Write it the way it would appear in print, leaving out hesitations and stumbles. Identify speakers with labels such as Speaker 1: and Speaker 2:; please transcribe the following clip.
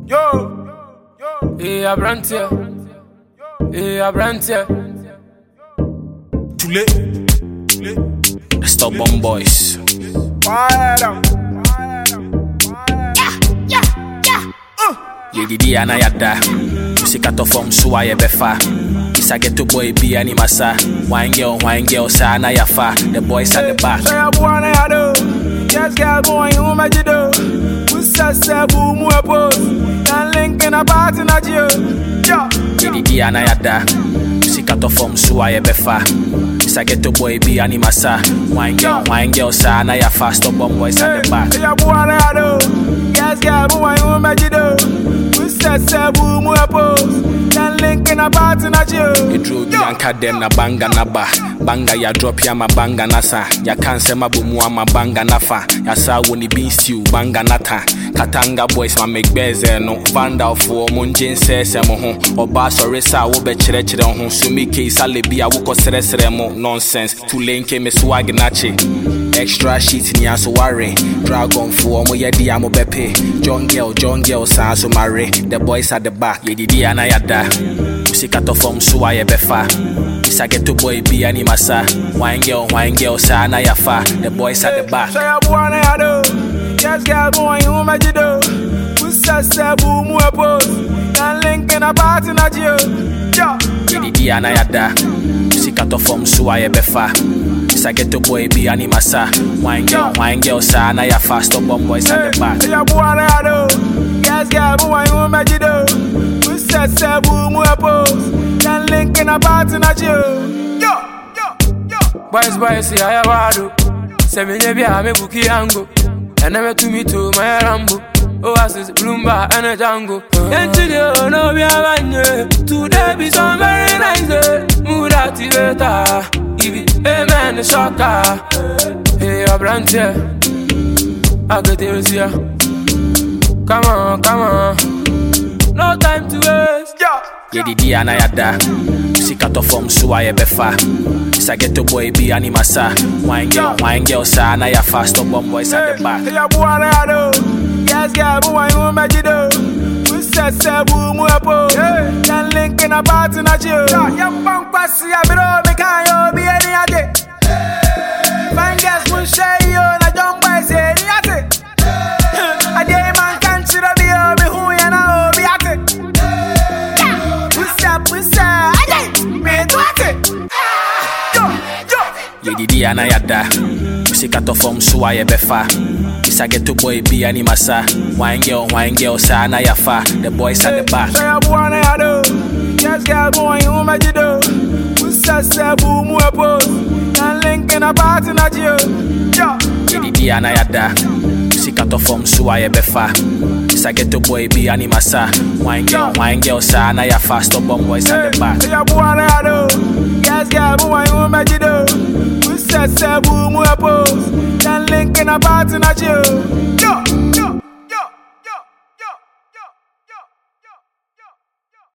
Speaker 1: Hey, Abrantia. Hey, Abrantia.
Speaker 2: Too late. The Stubborn Boys. Yedidi anayada. Musikato from suwa yebefa. Isa get to boy be animasa. Wine girl, sa anayafa. The boys at the back.
Speaker 3: Yes, girl, boy, you make it do. We say boom, we pose. And link in a party, not you.
Speaker 2: Yedidi anayada. Musikato from suwa yebefa. Isa get to boy be animasa. Wine girl, sa anayafa. Stubborn Boys at the back.
Speaker 3: Yes, girl, boy, you make it do. We say boom, we pose. And link in a party, not you.
Speaker 2: You drew the anchor them na banga naba. Banga ya drop ya ma banga nasa. Ya cancer ma bumu ma banga nafa. Ya sa woni bean stew banga nata. Katanga Boys ma make beze no. Vanda for munjin se mo ho. Oba sorry sa wo be chere ho. Sumi case alibi a wo ko sere mo nonsense. Too late came me swag nachi. Extra shit ni aso worry. Dragon for mo ye di amo bepe. John girl sa so marry. The boys at the back. Ye didi anayada. Musikato from suwa ye befa. Isa get to boy be animasa. Wine girl sa anayafa. The boys at the back.
Speaker 3: Yes, girl, boy, you make it do. We say boom, we pose. And link in a party, not you.
Speaker 2: Yedidi anayada. Musikato from suwa ye befa. Isa get to boy be animasa. Wine girl sa anayafa. Stubborn Boys at the back.
Speaker 3: Yes, girl, boy, you make it do. We say boom, we pose. And link in a party, not you.
Speaker 1: Boys, see I have do. Say me nebi a me buki ango. And never to me to my Rambo. Oasis, Bloomba, and a Django. And today, no, we are one. Today be some very nice. Mood activator. Give it, hey man, the shocker. Hey, Abrantia. I get it here. Come on. No time to waste.
Speaker 2: Yedidi anayada. Musikato from suwa ye befa. Isa get to boy be animasa. Wine girl sa anayafa. Stubborn Boys at the back.
Speaker 3: Yes, girl, boy, you make it do. We say boom, we pose. And link in a party, not you. Young punk passy, I be me can't be any other. Fine girls will share you, na young boys any other. A day man can't see the me who you know be at it. We say, me do it.
Speaker 2: Yedidi anayada. Musikato from suwa ye befa. Isa get to boy be animasa. Wine girl sa anayafa. The boys at the back.
Speaker 3: Yes, girl, boy, you make it do. We say boom, we pose. And link in a party, not you.
Speaker 2: Yedidi anayada. Musikato from suwa ye befa. Isa get to boy be animasa. Wine girl sa anayafa. Stubborn Boys at the back.
Speaker 3: Yes, girl, boy, you make it do. We say boom, we pose. And link in a party, not you.